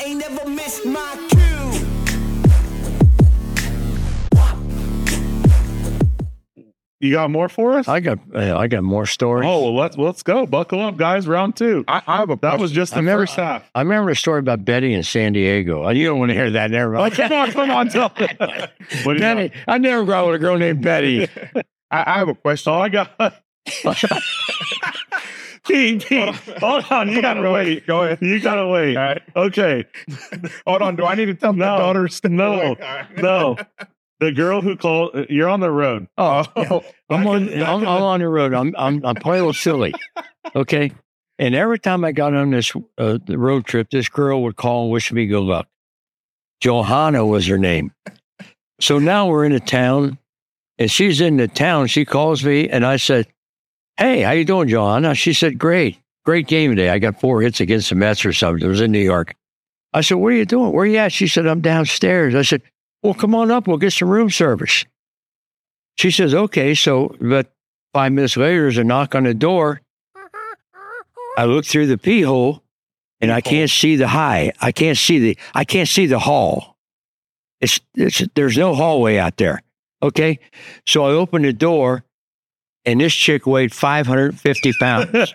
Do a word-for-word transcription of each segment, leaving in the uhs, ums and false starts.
ain't never missed my cue. You got more for us? I got uh, I got more stories. Oh, well, let's let's go. Buckle up, guys. Round two. I, I have a That question. was just the I remember- first half. I remember a story about Betty in San Diego. You don't want to hear that, never. Oh, come on, come on, tell me. What do you Betty, got? I never grew up with a girl named Betty. I, I have a question. Oh, I got. Pete, Pete, hold on. You gotta wait. Go ahead. You gotta wait. All right. Okay. Hold on. Do I need to tell my No. daughters? No. All right. No. The girl who called. You're on the road. Oh, Oh, I'm on I'm, I'm on the road. I'm I'm I'm playing with silly. Okay. And every time I got on this uh, the road trip, this girl would call and wish me good luck. Johanna was her name. So now we're in a town, and she's in the town. She calls me, and I said, "Hey, how you doing, Johanna?" She said, "Great, great game today. I got four hits against the Mets or something. It was in New York." I said, "What are you doing? Where are you at?" She said, "I'm downstairs." I said, "Well, come on up. We'll get some room service." She says, "Okay." So, but five minutes later, there's a knock on the door. I look through the pee hole, and I can't see the high. I can't see the. I can't see the hall. It's, it's there's no hallway out there. Okay, so I open the door, and this chick weighed five hundred fifty pounds.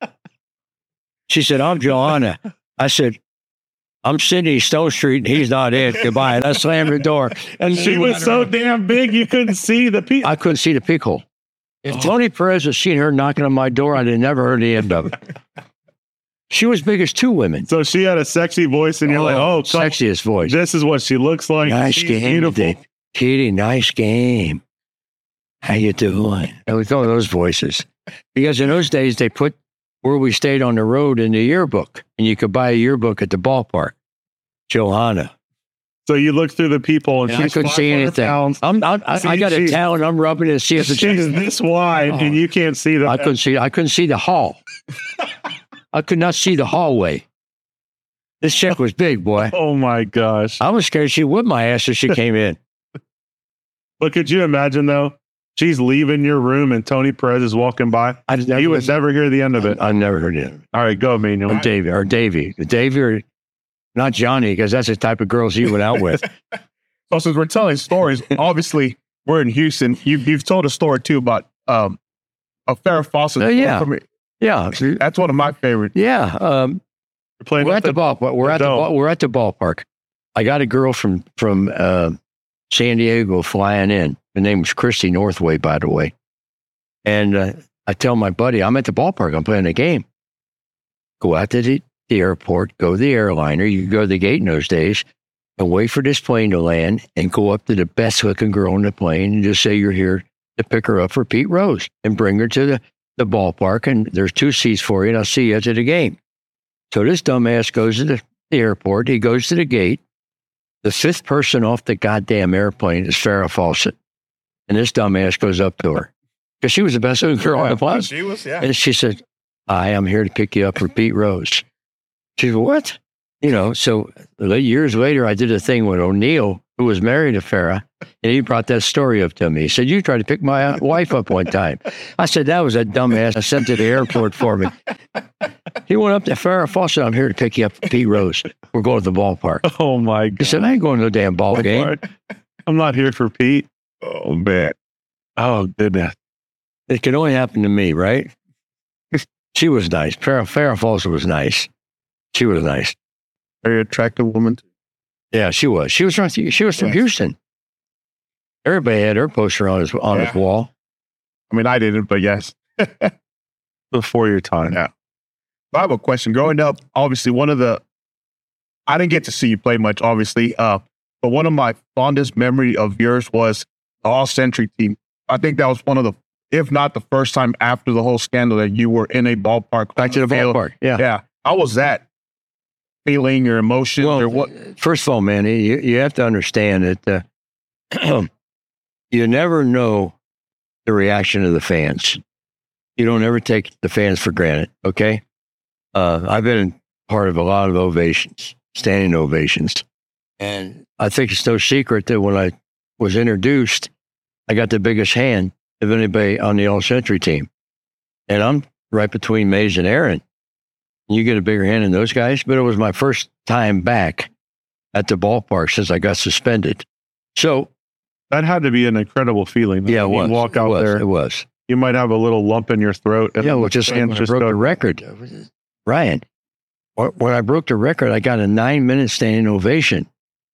She said, "I'm Johanna." I said, "I'm Sidney Stone Street, and he's not it. Goodbye." And I slammed the door. And She was so damn big you couldn't see the people. I couldn't see the peek hole. If Tony Perez had seen her knocking on my door, I'd have never heard the end of it. She was big as two women. So she had a sexy voice, and you're like, "Oh, come- sexiest voice. this is what she looks like." Nice She's game beautiful. today. Katie, nice game. How you doing? And with all those voices. Because in those days, they put where we stayed on the road in the yearbook, and you could buy a yearbook at the ballpark. Johanna. So you look through the people, and And I she's couldn't see five hundred anything. pounds. I'm, I, I, See, I got a she's- towel, and I'm rubbing it to see if it's... She's this wide, and you can't see the. I couldn't see. I couldn't see the hall. I could not see the hallway. This chick was big, boy. Oh my gosh! I was scared she would my ass if she came in. But could you imagine though? She's leaving your room, and Tony Perez is walking by. I just never, You would never hear the end of it. I never heard it. All right, go, Menial. Or Davy, or Davy, Davy, or not Johnny, because that's the type of girls he went out with. So since we're telling stories, obviously we're in Houston. You, you've told a story too about um, a Farrah Fawcett. Oh, yeah. From- Yeah, That's one of my favorites. yeah. Um, We're playing we're with at the ball. We're at the dome. ball, we're at the ballpark. I got a girl from from uh, San Diego flying in. Her name was Christy Northway, by the way. And uh, I tell my buddy, I'm at the ballpark. I'm playing a game. Go out to the, the airport. Go to the airliner. You could go to the gate in those days and wait for this plane to land and go up to the best looking girl on the plane and just say you're here to pick her up for Pete Rose and bring her to the, the ballpark. And there's two seats for you, and I'll see you at the game. So this dumbass goes to the, the airport. He goes to the gate. The fifth person off the goddamn airplane is Farrah Fawcett. And this dumbass goes up to her because she was the best looking girl on the planet. She was, yeah. And she said, "Hi, I'm here to pick you up for Pete Rose." She said, "What?" You know, so years later, I did a thing with O'Neill, who was married to Farrah, and he brought that story up to me. He said, "You tried to pick my wife up one time." I said, "That was a dumbass I sent to the airport for me." He went up to Farrah Fawcett. "I'm here to pick you up for Pete Rose. We're going to the ballpark." Oh my He god! said, "I ain't going to no damn ball game." I'm not here for Pete. Oh, man. Oh goodness! It could only happen to me, right? She was nice. Farrah, Farrah Fawcett was nice. She was nice. Very attractive woman. Yeah, she was. She was from. She was from Yes. Houston. Everybody had her poster on his on Yeah. his wall. I mean, I didn't, but yes. Before your time. Yeah. I have a question. Growing up, obviously, one of the, I didn't get to see you play much, obviously, uh, but one of my fondest memory of yours was the All Century team. I think that was one of the, if not the first time after the whole scandal that you were in a ballpark. Back to the field. ballpark. Yeah. Yeah. How was that? Feeling your emotions Well, or what? first of all, man, you, you have to understand that uh, you never know the reaction of the fans. You don't ever take the fans for granted, okay? Uh, I've been part of a lot of ovations, standing ovations. And I think it's no secret that when I was introduced, I got the biggest hand of anybody on the All-Century team. And I'm right between Mays and Aaron. You get a bigger hand than those guys. But it was my first time back at the ballpark since I got suspended. So That had to be an incredible feeling. yeah, it You was. walk it out was, there, It was. you might have a little lump in your throat. And Yeah, the well, just like fans when I broke go- the record, Ryan. wh- When I broke the record, I got a nine-minute standing ovation.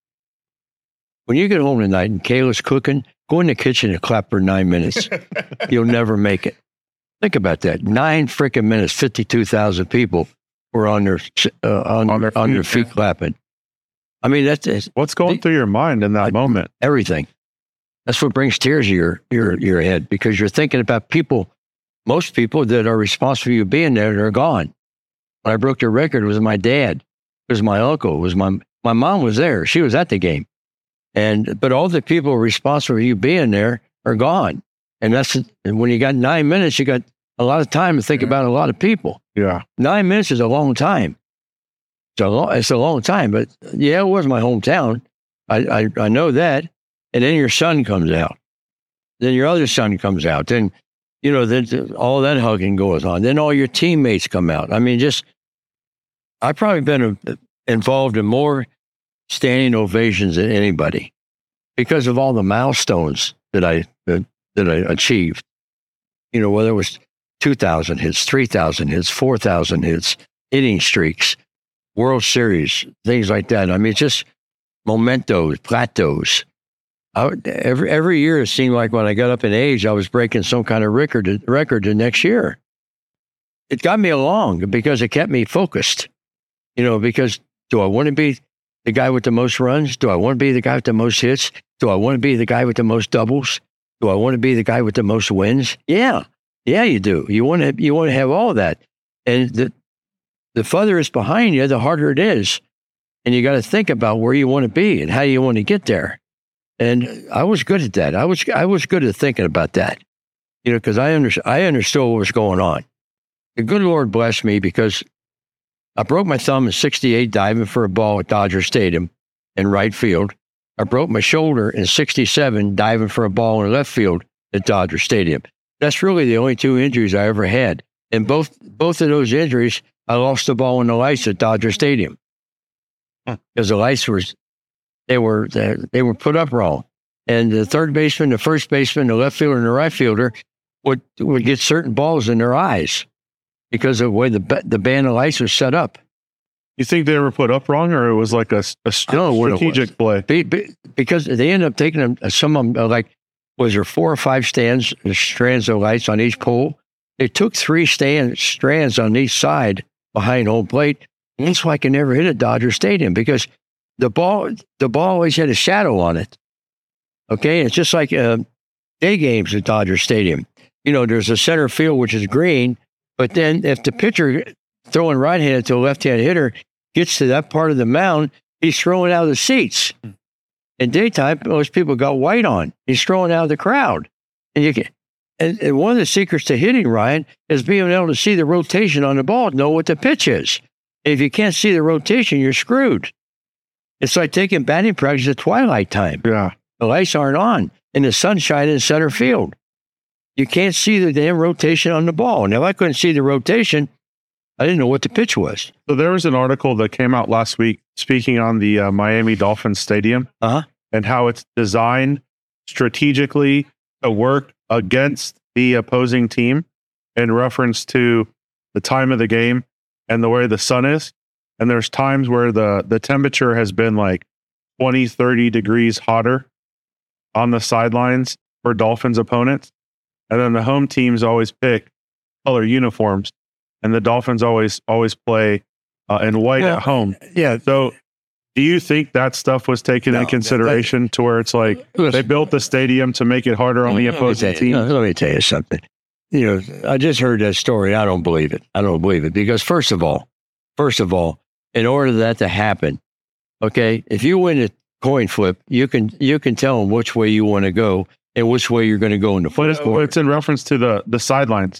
When you get home tonight and Kayla's cooking, go in the kitchen and clap for nine minutes. You'll never make it. Think about that. Nine freaking minutes, fifty-two thousand people were on their uh, on, On their on their feet, feet clapping. I mean, that's, that's What's going The- through your mind in that I- moment? everything. That's what brings tears to your, your, your head because you're thinking about people, most people that are responsible for you being there, they're gone. When I broke the record, it was my dad, it was my uncle, it was my, my mom was there. She was at the game. And, but all the people responsible for you being there are gone. And that's, and when you got nine minutes, you got a lot of time to think Yeah. about a lot of people. Yeah. Nine minutes is a long time. It's a long, it's a long time, but yeah, it was my hometown. I, I, I know that. And then your son comes out. Then your other son comes out. Then, you know, then all that hugging goes on. Then all your teammates come out. I mean, just, I've probably been uh, involved in more standing ovations than anybody because of all the milestones that I, that, that I achieved. You know, whether it was two thousand hits, three thousand hits, four thousand hits, hitting streaks, World Series, things like that. I mean, it's just mementos, plateaus. I, would- every every year it seemed like when I got up in age, I was breaking some kind of record record the next year. It got me along because it kept me focused. You know, because do I want to be the guy with the most runs? Do I want to be the guy with the most hits? Do I want to be the guy with the most doubles? Do I want to be the guy with the most wins? Yeah, yeah, you do. You want to you want to have all that, and the the further it's behind you, the harder it is, and you got to think about where you want to be and how you want to get there. And I was good at that. I was I was good at thinking about that, you know, because I under, I understood what was going on. The good Lord blessed me because I broke my thumb in sixty-eight diving for a ball at Dodger Stadium in right field. I broke my shoulder in sixty-seven diving for a ball in left field at Dodger Stadium. That's really the only two injuries I ever had. And both both of those injuries, I lost the ball in the lights at Dodger Stadium because the lights were they were they, they were put up wrong. And the third baseman, the first baseman, the left fielder, and the right fielder would would get certain balls in their eyes because of the way the ba- the band of lights was set up. You think they were put up wrong, or it was like a, a I don't know what it was. strategic play? Be, be, because they ended up taking them, some of them, uh, like, was there four or five stands, strands of lights on each pole? They took three stand, strands on each side behind home plate. And that's why I can never hit at Dodger Stadium because the ball, the ball always had a shadow on it. Okay. It's just like uh, day games at Dodger Stadium. You know, there's a center field, which is green, but then if the pitcher throwing right-handed to a left-handed hitter gets to that part of the mound, he's throwing out of the seats. In daytime, most people got white on. He's throwing out of the crowd. And you can, and, and one of the secrets to hitting, Ryan, is being able to see the rotation on the ball, know what the pitch is. And if you can't see the rotation, you're screwed. It's like taking batting practice at twilight time. Yeah. The lights aren't on, and the sun's shining in center field. You can't see the damn rotation on the ball. Now, if I couldn't see the rotation, I didn't know what the pitch was. So there was an article that came out last week speaking on the uh, Miami Dolphins Stadium Uh-huh. and how it's designed strategically to work against the opposing team in reference to the time of the game and the way the sun is. And there's times where the, the temperature has been like twenty, thirty degrees hotter on the sidelines for Dolphins opponents. And then the home teams always pick color uniforms. And the Dolphins always always play uh, in white Well, at home. Yeah. So, do you think that stuff was taken No, in consideration to where it's like they built the stadium to make it harder on the Let me opposing tell you- team? no, let me tell you something. You know, I just heard that story. I don't believe it. I don't believe it because first of all, first of all, in order for that to happen, okay, if you win a coin flip, you can you can tell them which way you want to go and which way you're going to go in the But first it's, quarter. it's in reference to the the sidelines.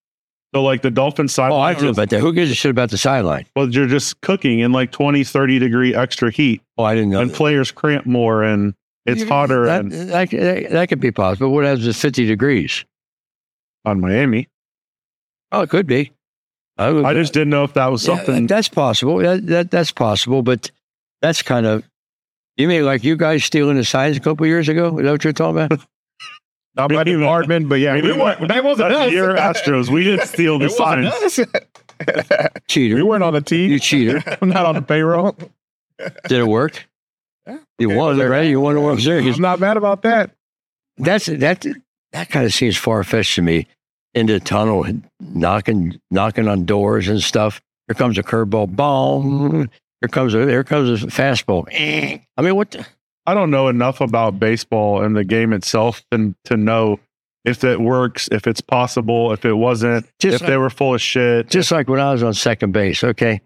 So, like the Dolphins Oh, I sidelines, don't know about that. Who gives a shit about the sideline? well, you're just cooking in like twenty, thirty degree extra heat, Oh, I didn't know. and that. players cramp more, and it's hotter That, and, that, that, that could be possible. What happens at fifty degrees? on Miami. Oh, it could be. I, would- I just didn't know if that was Yeah, something. that's possible. That, that that's possible, but that's kind of you mean like you guys stealing the signs a couple years ago? Is that what you're talking about? Not my department, but yeah, we weren't, that wasn't That's us. your Astros. We didn't steal the It wasn't signs. us. Cheater. We weren't on the team. You cheater. I'm not on the payroll. Did it work? You okay, won, well, right? You won the World Series. I'm not mad about that. That's that. That kind of seems far fetched to me. Into the tunnel, knocking, knocking on doors and stuff. Here comes a curveball, boom. Here comes a, here comes a fastball. Eh. I mean, what? The, I don't know enough about baseball and the game itself to, to know if it works, if it's possible, if it wasn't, Just if like- they were full of shit. just like when I was on second base. Okay,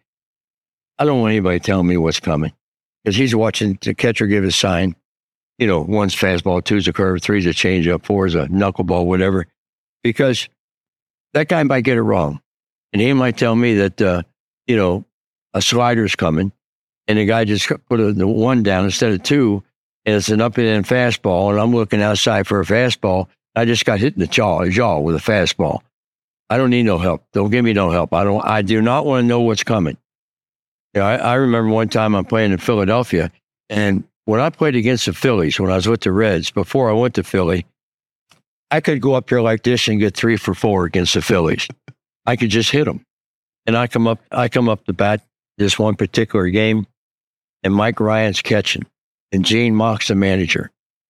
I don't want anybody telling me what's coming because he's watching the catcher give his sign. You know, one's fastball, two's a curve, three's a changeup, four's a knuckleball, whatever. Because that guy might get it wrong, and he might tell me that uh, you know a slider's coming, and the guy just put a, the one down instead of two, and it's an up and in fastball, and I'm looking outside for a fastball. I just got hit in the jaw, jaw with a fastball. I don't need no help. Don't give me no help. I don't. I do not want to know what's coming. You know, I, I remember one time I'm playing in Philadelphia, and when I played against the Phillies, when I was with the Reds, before I went to Philly, I could go up there like this and get three for four against the Phillies. I could just hit them, and I come up. I come up the bat this one particular game, and Mike Ryan's catching, and Gene Mock's the manager.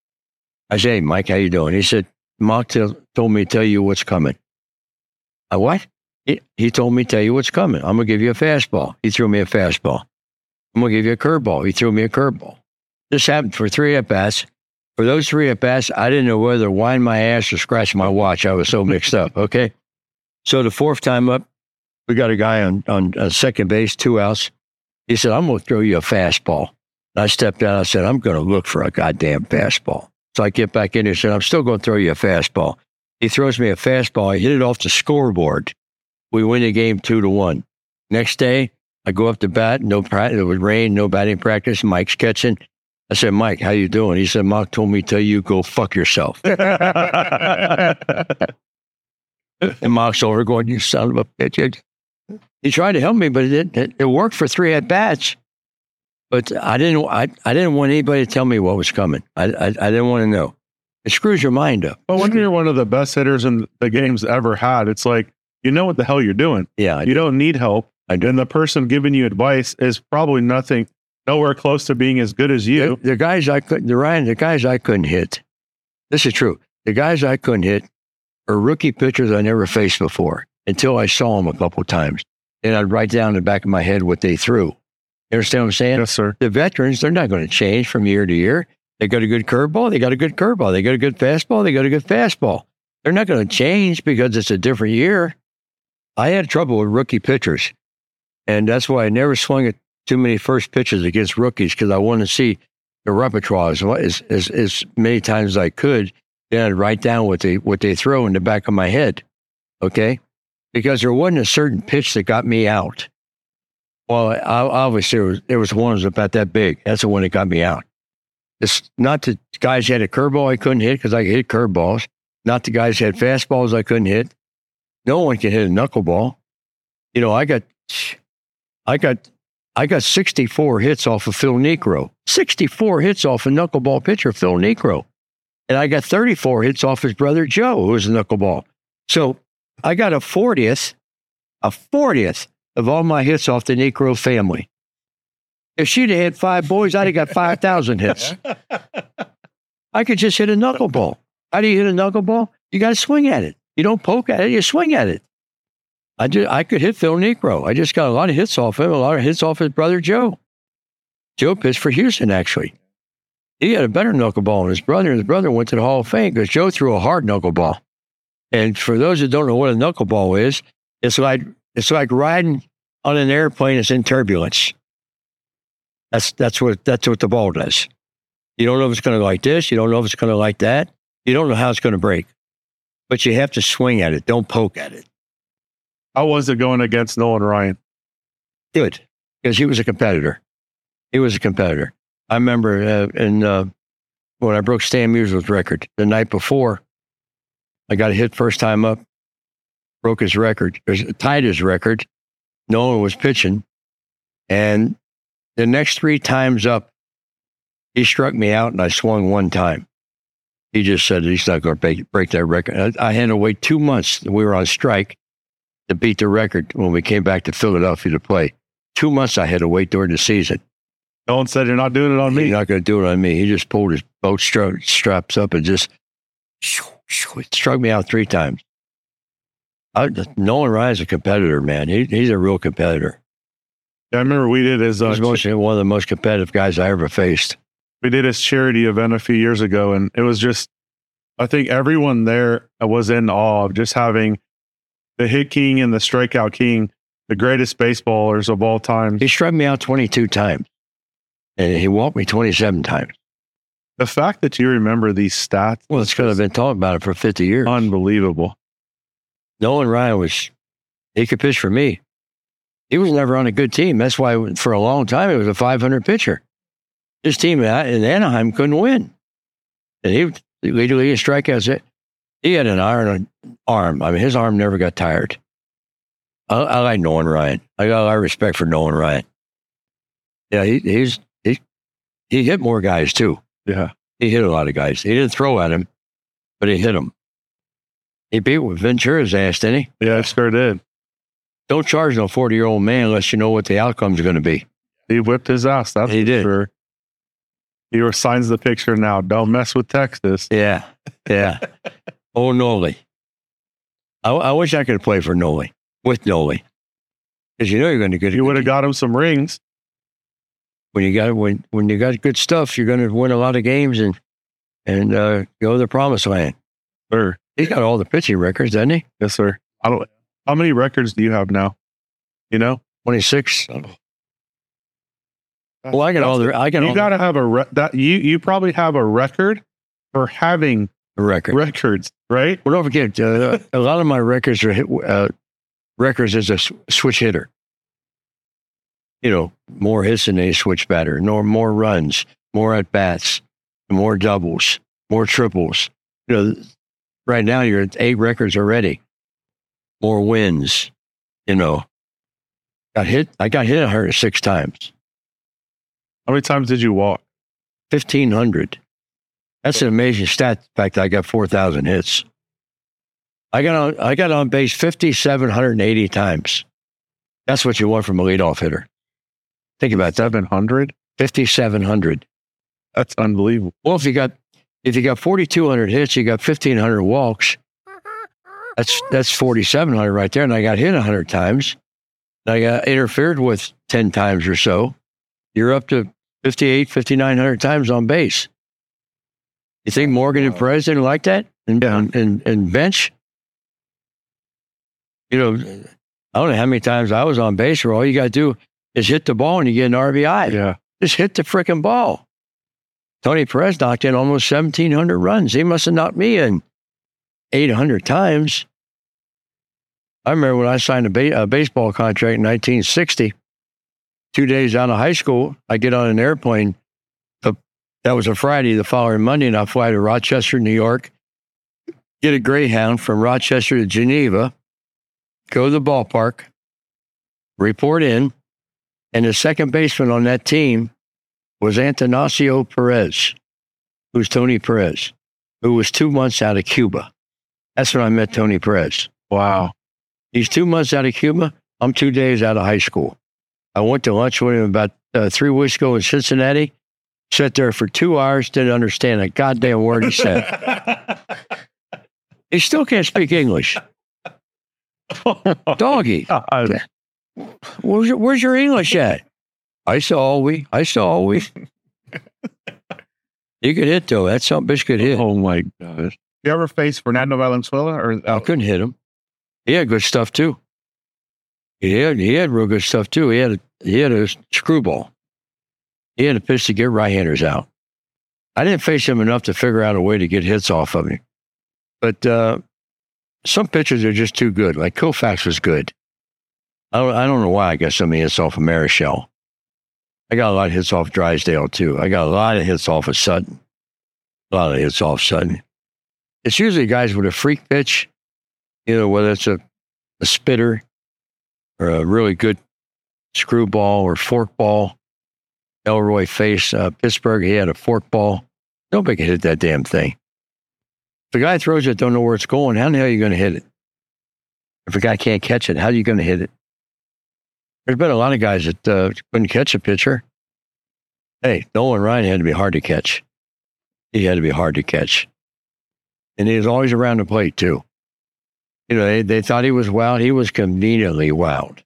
I say, "Hey, Mike, how you doing?" He said, "Mock t- told me to tell you what's coming." I what? He, he told me to tell you what's coming. I'm gonna give you a fastball. He threw me a fastball. I'm gonna give you a curveball. He threw me a curveball. This happened for three at bats. For those three at bats, I didn't know whether to wind my ass or scratch my watch. I was so mixed up. Okay, so the fourth time up, we got a guy on on uh, second base, two outs. He said, "I'm gonna throw you a fastball." And I stepped out. I said, "I'm gonna look for a goddamn fastball." So I get back in there and said, "I'm still gonna throw you a fastball." He throws me a fastball. I hit it off the scoreboard. We win the game two to one. Next day, I go up to bat. No practice. It was rain. No batting practice. Mike's catching. I said, "Mike, how you doing?" He said, "Mock told me to tell you go fuck yourself." And Mock's over going, "You son of a bitch." He tried to help me, but it, it, it worked for three at bats. But I didn't. I, I didn't want anybody to tell me what was coming. I I, I didn't want to know. It screws your mind up. But when you're one of the best hitters in the game's ever had, it's like, you know what the hell you're doing. Yeah, I, You don't need help. I do. And the person giving you advice is probably nothing, nowhere close to being as good as you. The, the guys I couldn't, the Ryan, the guys I couldn't hit. This is true. The guys I couldn't hit are rookie pitchers I never faced before until I saw them a couple of times. And I'd write down in the back of my head what they threw. You understand what I'm saying? Yes, sir. The veterans, they're not going to change from year to year. They got a good curveball. They got a good curveball. They got a good fastball. They got a good fastball. They're not going to change because it's a different year. I had trouble with rookie pitchers. And that's why I never swung at too many first pitches against rookies because I wanted to see the repertoire as, as, as, as many times as I could. Then I'd write down what they, what they throw in the back of my head. Okay? Because there wasn't a certain pitch that got me out. Well, I, obviously, there was, there was one that was about that big. That's the one that got me out. It's not the guys that had a curveball I couldn't hit because I could hit curveballs. Not the guys that had fastballs I couldn't hit. No one can hit a knuckleball. You know, I got, I got, I got sixty-four hits off of Phil Necro. sixty-four hits off a knuckleball pitcher, Phil Necro. And I got thirty-four hits off his brother Joe, who was a knuckleball. So I got a fortieth, a fortieth of all my hits off the Necro family. If she'd have had five boys, I'd have got five thousand hits. I could just hit a knuckleball. How do you hit a knuckleball? You got to swing at it. You don't poke at it, you swing at it. I, just, I could hit Phil Necro. I just got a lot of hits off him, a lot of hits off his brother Joe. Joe pitched for Houston, actually. He had a better knuckleball than his brother. His brother went to the Hall of Fame because Joe threw a hard knuckleball. And for those that don't know what a knuckleball is, it's like it's like riding on an airplane that's in turbulence. That's that's what that's what the ball does. You don't know if it's going to like this. You don't know if it's going to like that. You don't know how it's going to break. But you have to swing at it. Don't poke at it. How was it going against Nolan Ryan? Good, because he was a competitor. He was a competitor. I remember uh, in uh, when I broke Stan Musial's record the night before, I got a hit first time up, broke his record, tied his record, Nolan was pitching, and the next three times up, he struck me out, and I swung one time. He just said he's not going to break, break that record. I, I had to wait two months. We were on strike to beat the record when we came back to Philadelphia to play. Two months I had to wait during the season. Nolan said, "You're not doing it on me." He's not going to do it on me. He just pulled his boat stra- straps up and just struck me out three times. I, Nolan Ryan's a competitor, man. He, he's a real competitor. Yeah, I remember we did his uh, He's most, one of the most competitive guys I ever faced. we did his charity event a few years ago, and it was just, I think everyone there was in awe of just having the hit king and the strikeout king, the greatest baseballers of all time. He struck me out twenty-two times, and he walked me twenty-seven times. The fact that you remember these stats, Well, it's because I've been talking about it for fifty years. unbelievable. Nolan Ryan was, he could pitch for me. He was never on a good team. That's why for a long time he was a five hundred pitcher. His team in Anaheim couldn't win. And he lead the league in strikeouts. He had an iron arm. I mean, his arm never got tired. I, I like Nolan Ryan. I got a lot of respect for Nolan Ryan. Yeah, he, he's he he hit more guys too. Yeah. He hit a lot of guys. He didn't throw at him, but he hit them. He beat Ventura's ass, didn't he? Yeah, it sure did. Don't charge no forty-year-old man unless you know what the outcome's going to be. He whipped his ass. That's He for did. Sure. He signs the picture now. Don't mess with Texas. Yeah, yeah. Oh, Noli. I, I wish I could play for Noli, with Noli. Because you know you're going to get You would have got him some rings. when you got when when you got good stuff, you're going to win a lot of games and and uh, go to the promised land. Sure. He's got all the pitching records, doesn't he? Yes, sir. I don't. How many records do you have now? You know. twenty-six. Well, I got all the I got You all got to have a re- that you you probably have a record for having the record. records, right? Well, don't forget, uh, a lot of my records are hit, uh, records as a s- switch hitter. You know, more hits than a switch batter, nor more runs, more at bats, more doubles, more triples. You know, right now you're at eight records already. More wins. You know, got hit. I got hit one hundred six times. How many times did you walk? fifteen hundred. That's an amazing stat. In fact, I got four thousand hits. I got on, I got on base five thousand seven hundred eighty times. That's what you want from a leadoff hitter. Think about that. Seven hundred. five thousand seven hundred. That's unbelievable. Well, if you got if you got forty-two hundred hits, you got fifteen hundred walks. That's that's forty-seven hundred right there. And I got hit one hundred times. And I got interfered with ten times or so. You're up to fifty-eight, fifty-nine hundred times on base. You think Morgan and Perez didn't like that? And, Yeah. and, and, and bench? You know, I don't know how many times I was on base where all you got to do is hit the ball and you get an R B I. Yeah. Just hit the frickin' ball. Tony Perez knocked in almost seventeen hundred runs. He must have knocked me in eight hundred times. I remember when I signed a, ba- a baseball contract in nineteen sixty, two days out of high school, I get on an airplane. The, that was a Friday, the following Monday, and I fly to Rochester, New York, get a Greyhound from Rochester to Geneva, go to the ballpark, report in, and the second baseman on that team was Antanasio Perez, who's Tony Perez, who was two months out of Cuba. That's when I met Tony Perez. Wow. He's two months out of Cuba. I'm two days out of high school. I went to lunch with him about uh, three weeks ago in Cincinnati. Sat there for two hours, didn't understand a goddamn word he said. He still can't speak English. Doggy, God. where's your, where's your English at? I saw we. I saw we. You could hit, though. That's something bitch could hit. Oh my gosh. You ever face Fernando Valenzuela? Or I couldn't hit him. He had good stuff, too. He had, he had real good stuff, too. He had a, he had a screwball. He had a pitch to get right-handers out. I didn't face him enough to figure out a way to get hits off of him. But uh, some pitchers are just too good. Like Koufax was good. I don't, I don't know why I got so many hits off of Marichal. I got a lot of hits off Drysdale, too. I got a lot of hits off of Sutton. A lot of hits off Sutton. It's usually guys with a freak pitch, you know, whether it's a, a spitter or a really good screwball or forkball. Elroy faced uh, Pittsburgh. He had a forkball. Nobody can hit that damn thing. If the guy throws it, don't know where it's going, how the hell are you going to hit it? If a guy can't catch it, how are you going to hit it? There's been a lot of guys that uh, couldn't catch a pitcher. Hey, Nolan Ryan had to be hard to catch. He had to be hard to catch. And he was always around the plate, too. You know, they, they thought he was wild. He was conveniently wild.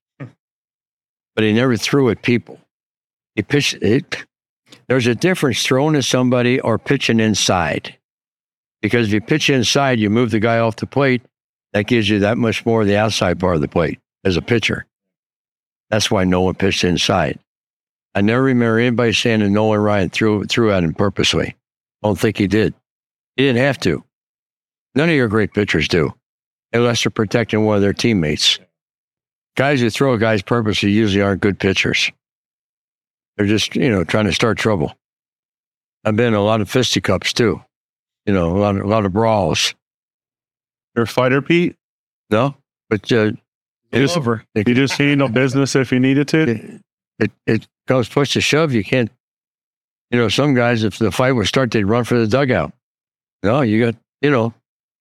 But he never threw at people. He pitched it. There's a difference throwing at somebody or pitching inside. Because if you pitch inside, you move the guy off the plate. That gives you that much more of the outside part of the plate as a pitcher. That's why no one pitched inside. I never remember anybody saying that Nolan Ryan threw, threw at him purposely. I don't think he did. He didn't have to. None of your great pitchers do, unless they're protecting one of their teammates. Guys who throw guys purposely usually aren't good pitchers. They're just, you know, trying to start trouble. I've been in a lot of fisticuffs, too. You know, a lot of, a lot of brawls. You're a fighter, Pete? No? But uh, You just, you just handle business if you needed to? it, it, it goes push to shove. You can't, you know, some guys, if the fight would start, they'd run for the dugout. No, you got, you know,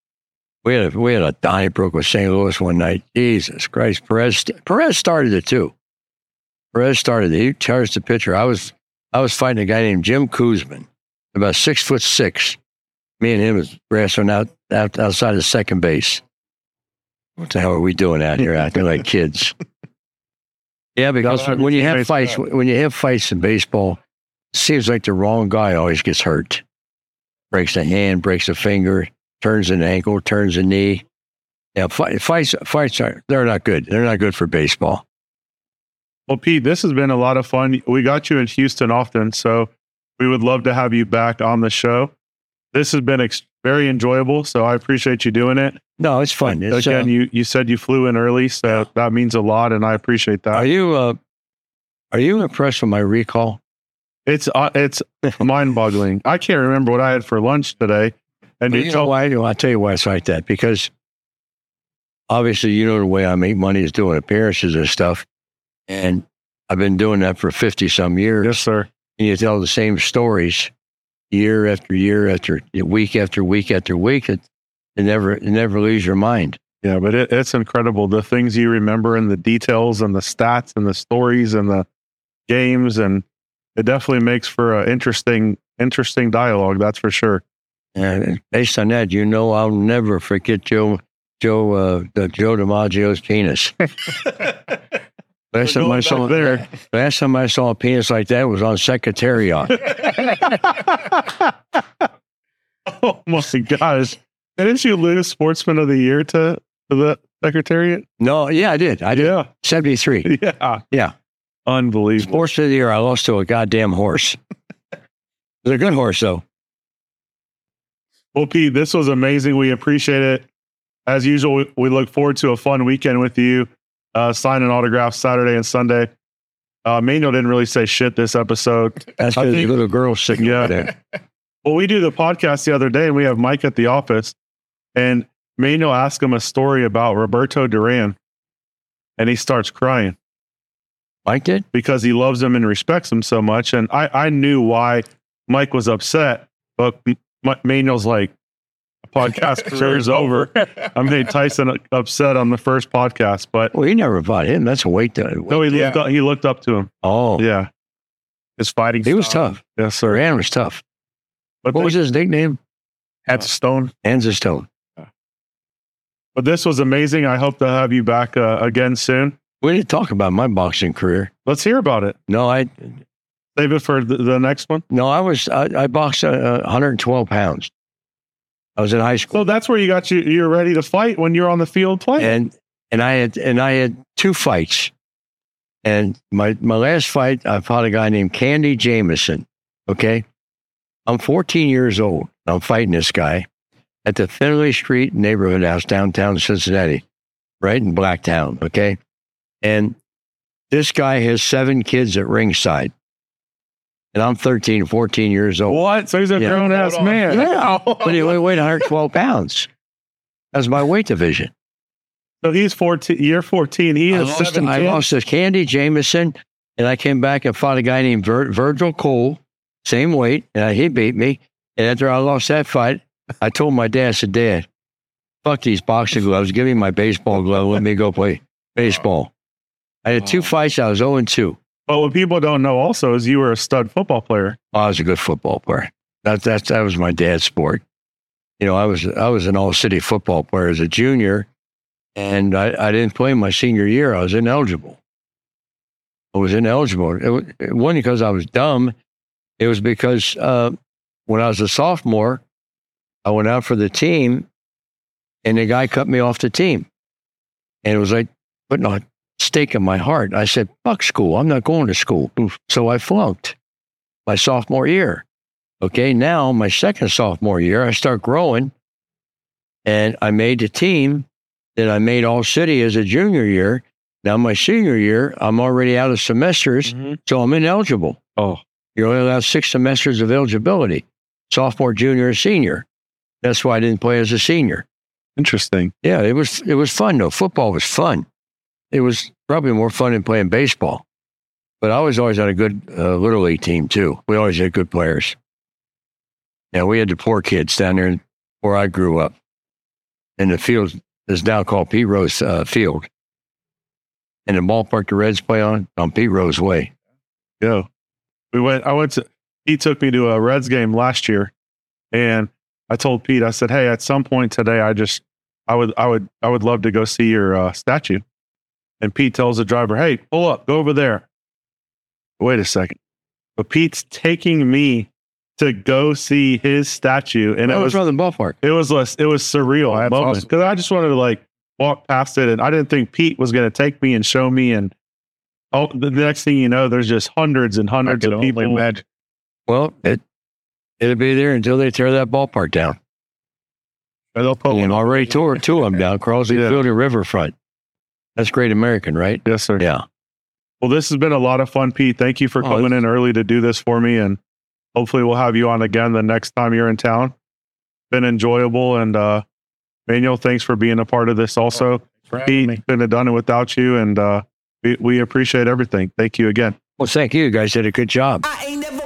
we had a, we had a Donnybrook with Saint Louis one night. Jesus Christ. Perez, Perez started it, too. Perez started it. He charged the pitcher. I was, I was fighting a guy named Jim Kuzman, about six foot six. Me and him was wrestling out, out outside of second base. What the hell are we doing out here acting like kids? Yeah, because when you have fights, when you have fights in baseball, it seems like the wrong guy always gets hurt. Breaks a hand, breaks a finger, turns an ankle, turns a knee. Yeah, fight, fights, fights are, they're not good. They're not good for baseball. Well, Pete, this has been a lot of fun. We got you in Houston often, so we would love to have you back on the show. This has been ex- very enjoyable, so I appreciate you doing it. No, it's fun. It's, Again, uh, you, you said you flew in early, so that means a lot, and I appreciate that. Are you uh, are you impressed with my recall? It's uh, it's mind-boggling. I can't remember what I had for lunch today. And Well, you you told know why? I'll tell you why it's like that. Because obviously, you know the way I make money is doing appearances and stuff, and I've been doing that for fifty some years. yes, sir. And you tell the same stories year after year after week after week after week. It, it never it never leaves your mind. Yeah, but it, it's incredible the things you remember and the details and the stats and the stories and the games, and it definitely makes for an interesting interesting dialogue. That's for sure. And based on that, you know, I'll never forget Joe Joe uh, the Joe DiMaggio's penis. Last time I saw there. last time I saw a penis like that was on Secretariat. Oh my gosh! Didn't you lose Sportsman of the Year to, to the Secretariat? No, yeah, I did. I did. Yeah, seventy-three. yeah, Yeah. unbelievable. Sports of the year, I lost to a goddamn horse. It was a good horse, though. Well, Pete, this was amazing. We appreciate it. As usual, we, we look forward to a fun weekend with you. Uh, signing autographs Saturday and Sunday. Uh, Manuel didn't really say shit this episode. That's I because the think- little girl's sitting Yeah. over there. Well, we do the podcast the other day, and we have Mike at the office, and Manuel asked him a story about Roberto Duran, and he starts crying Mike did? because he loves him and respects him so much. And I, I knew why Mike was upset, but M- M- Manuel's like, podcast career is over. I made Tyson upset on the first podcast, but Well, he never fought him. That's a weight. To, no, he looked up, he looked up to him. oh, Yeah, His fighting he was style. tough. yes, sir. Duran was tough. But What they- was his nickname? At the stone. Hands of Stone. But this was amazing. I hope to have you back uh, again soon. We didn't talk about my boxing career. Let's hear about it. No, I Save it for the, the next one. no, I was I, I boxed uh, one hundred twelve pounds. I was in high school. So that's where you got you. You're ready to fight when you're on the field playing. and and I had and I had two fights. And my my last fight, I fought a guy named Candy Jameson. Okay, I'm fourteen years old. I'm fighting this guy at the Finley Street neighborhood house downtown Cincinnati, right in Blacktown. Okay, and this guy has seven kids at ringside, and I'm thirteen, fourteen years old. What? So he's a Yeah. grown ass Hold on. man. Yeah, but he only weighed one hundred twelve pounds. That's my weight division. So he's fourteen. You're fourteen. He I is lost, seventeen. I lost to Candy Jameson, and I came back and fought a guy named Vir- Virgil Cole, same weight, and he beat me. And after I lost that fight, I told my dad, I said, Dad, fuck these boxing gloves. Give me my baseball glove. Let me go play baseball. I had two fights. I was oh and two. But what people don't know also is you were a stud football player. I was a good football player. That, that, that was my dad's sport. You know, I was I was an all-city football player as a junior, and I, I didn't play my senior year. I was ineligible. I was ineligible. It, was, it wasn't because I was dumb. It was because uh, when I was a sophomore, I went out for the team, and the guy cut me off the team. And it was like putting a stake in my heart. I said, fuck school. I'm not going to school. So I flunked my sophomore year. Okay, now my second sophomore year, I start growing, and I made the team. Then I made all city as a junior year. Now my senior year, I'm already out of semesters, Mm-hmm. so I'm ineligible. Oh, You're only allowed six semesters of eligibility, sophomore, junior, and senior. That's why I didn't play as a senior. interesting. Yeah, it was it was fun though. Football was fun. It was probably more fun than playing baseball. But I was always on a good uh, little league team too. We always had good players. Yeah, we had the poor kids down there where I grew up. And the field is now called Pete Rose uh, Field. And the ballpark the Reds play on, on Pete Rose Way. Yeah. We went, I went to, he took me to a Reds game last year, and I told Pete, I said, hey, at some point today, I just, I would, I would, I would love to go see your uh, statue. And Pete tells the driver, hey, pull up, go over there. Wait a second. But Pete's taking me to go see his statue. And That it was was, from the ballpark. it was, less, it was surreal. Oh, that's moment. awesome. Cause I just wanted to like walk past it, and I didn't think Pete was going to take me and show me. And oh, the next thing you know, there's just hundreds and I hundreds can of only people. imagine. Well, it, it'll be there until they tear that ballpark down. They'll put And one on. already tore two of them down, Crosby Yeah. Field and Riverfront. That's Great American, right? Yes, sir. Yeah. Well, this has been a lot of fun, Pete. Thank you for Oh, coming in early to do this for me. And hopefully we'll have you on again the next time you're in town. Been enjoyable. And uh, Manuel, thanks for being a part of this also. For having Pete, me. couldn't have done it without you. And uh, we, we appreciate everything. Thank you again. Well, thank you. You guys did a good job. I ain't never